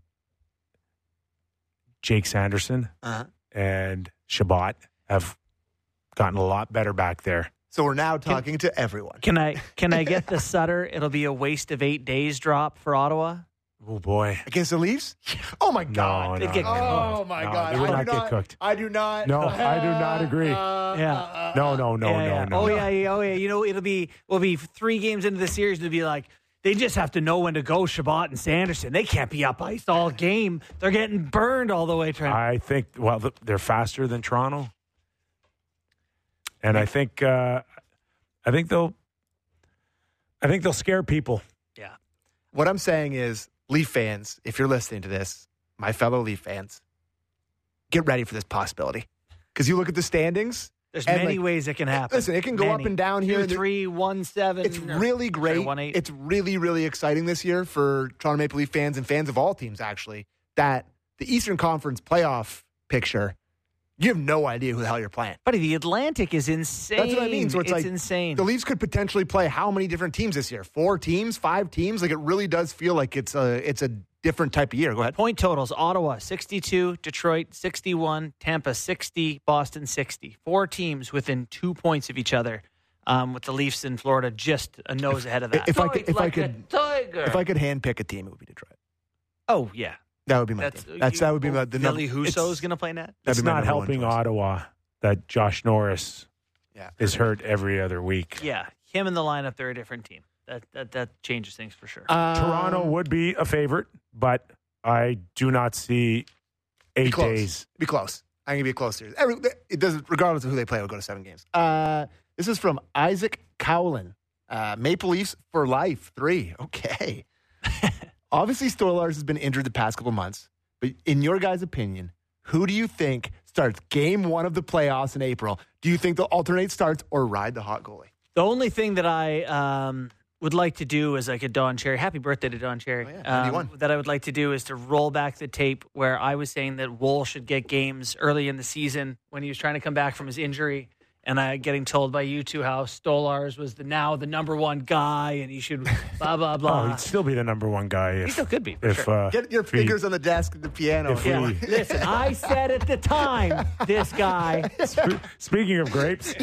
Jake Sanderson Uh-huh. and Shabbat have gotten a lot better back there. So we're now talking to everyone. Can I can I get the Sutter? It'll be a waste of eight days drop for Ottawa. Oh, boy. Against the Leafs? Oh, my God. No, They'd get no, Oh, no. my No, God. They would I not do get not, cooked. I do not. No, I do not agree. Uh, Yeah. uh, No, no, no, yeah, no, yeah. no. Oh yeah, yeah, oh yeah. You know, it'll be we'll be three games into the series. It'll be like they just have to know when to go. Shabbat and Sanderson. They can't be up ice all game. They're getting burned all the way. Trying. I think, well, th- they're faster than Toronto. And I think, uh, I think they'll, I think they'll scare people. yeah. What I'm saying is, Leaf fans, if you're listening to this, my fellow Leaf fans, get ready for this possibility. Because you look at the standings. There's and, many like, ways it can happen. Listen, it can go Many. up and down here. Two, three, one, seven. It's or- really sorry, great. one, eight. It's really, really exciting this year for Toronto Maple Leaf fans and fans of all teams, actually, that the Eastern Conference playoff picture, you have no idea who the hell you're playing. Buddy, the Atlantic is insane. That's what I mean. So it's, like insane. The Leafs could potentially play how many different teams this year? Four teams, five teams? Like it really does feel like it's a it's a different type of year. Go ahead. Point totals: Ottawa sixty-two, Detroit sixty-one, Tampa sixty, Boston sixty. Four teams within two points of each other. Um, with the Leafs in Florida just a nose ahead of that. If I could, if I Like could, a tiger. if I could handpick a team, it would be Detroit. oh yeah, That would be my that's team. That's that would be my the Billy number. Husso's going to play net. That'd It's be my not number one helping choice. Ottawa that Josh Norris Yeah. is hurt every other week. Yeah, him in the lineup, they're a different team. That that that changes things for sure. Um, Toronto would be a favorite, but I do not see be eight close. days. Be close. I'm gonna be close here. Every, it doesn't, regardless of who they play, we'll go to seven games. Uh, this is from Isaac Cowlin. Uh, Maple Leafs for life, three. Okay. Obviously, Stolarz has been injured the past couple months, but in your guys' opinion, who do you think starts game one of the playoffs in April? Do you think they'll alternate starts or ride the hot goalie? The only thing that I um, would like to do is like a Don Cherry. Happy birthday to Don Cherry. Oh, yeah, ninety-one. Um, that I would like to do is to roll back the tape where I was saying that Woll should get games early in the season when he was trying to come back from his injury. And I getting told by you two how Stolarz was the now the number one guy and he should blah, blah, Oh, blah. he'd still be the number one guy if he still could be. For if sure. uh, Get your if he- fingers on the desk at the piano. if Yeah. we- Listen, I said at the time, this guy. Sp- Speaking of grapes,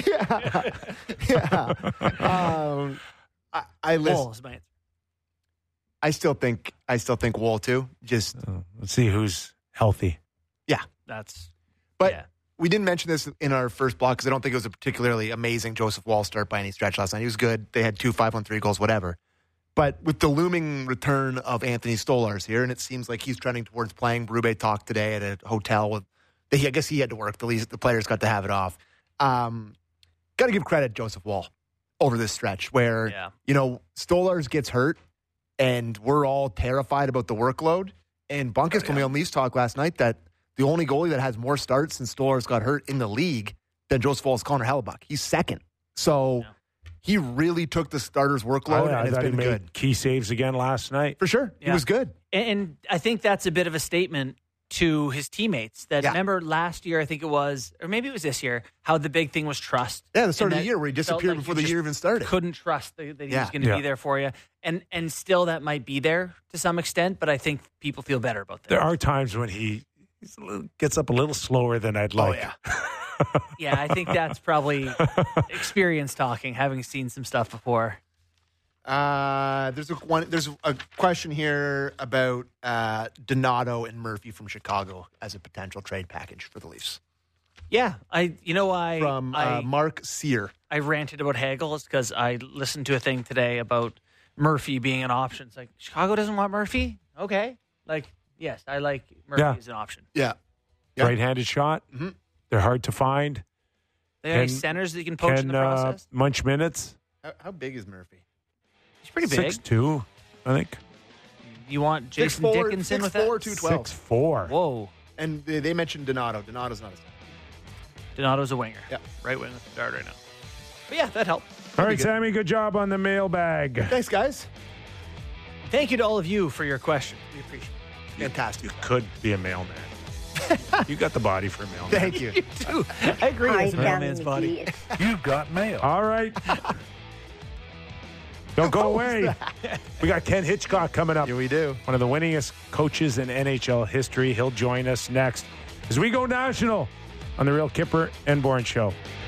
yeah. Um, I, I listen. Woll is my answer. I still think I still think Woll too. Just uh, let's see who's healthy. That's, but yeah. we didn't mention this in our first block because I don't think it was a particularly amazing Joseph Woll start by any stretch last night. He was good. They had two five on three goals, whatever. But with the looming return of Anthony Stolarz here, and it seems like he's trending towards playing. Berube talked today at a hotel with. I guess he had to work. The least, the players got to have it off. Um, got to give credit to Joseph Woll over this stretch where Yeah. you know Stolarz gets hurt, and we're all terrified about the workload. And Bunkus told me on Leafs Talk last night that the only goalie that has more starts since Stolarz got hurt in the league than Joseph Woll is Connor Hellebuck. He's second. So Yeah. he really took the starter's workload, I, I and it's thought he been made good. key saves again last night. For sure. He Yeah. was good. And, and I think that's a bit of a statement to his teammates that Yeah. remember last year, I think it was, or maybe it was this year, how the big thing was trust. Yeah, the start And of the that year where he felt disappeared like before you the just year even started. Couldn't trust that, that he Yeah. was going to Yeah. be there for you. And and still that might be there to some extent, but I think people feel better about that. There are times when he he's a little, gets up a little slower than I'd Oh, like. yeah. Yeah, I think that's probably experience talking, having seen some stuff before. Uh, there's a one. There's a question here about uh, Donato and Murphy from Chicago as a potential trade package for the Leafs. Yeah, I you know I From I, uh, Mark Sear. I ranted about Hagel is because I listened to a thing today about Murphy being an option. It's like Chicago doesn't want Murphy. Okay, like yes, I like Murphy Yeah. as an option. Yeah. Yeah. Right-handed shot. Mhm. They're hard to find. They have any Can- centers that you can poach in Can the uh, process. munch minutes. How, how big is Murphy? He's pretty big. Six two, I think. You want Jason six four, Dickinson six with four, that? two twelve. Six four. Whoa, And they, they mentioned Donato. Donato's not a center. Donato's a winger. Yeah. Right wing with the dart right now. But yeah, that helped. All right, good. Sammy. Good job on the mailbag. Thanks, guys. Thank you to all of you for your question. We appreciate it. Fantastic. Could be a mailman. You got the body for a mailman. Thank you. You do. I agree. I It's a can mailman's body. indeed. You've got mail. All right. Don't go away. We got Ken Hitchcock coming up. Here we do. One of the winningest coaches in N H L history. He'll join us next as we go national on the Real Kipper and Bourne Show.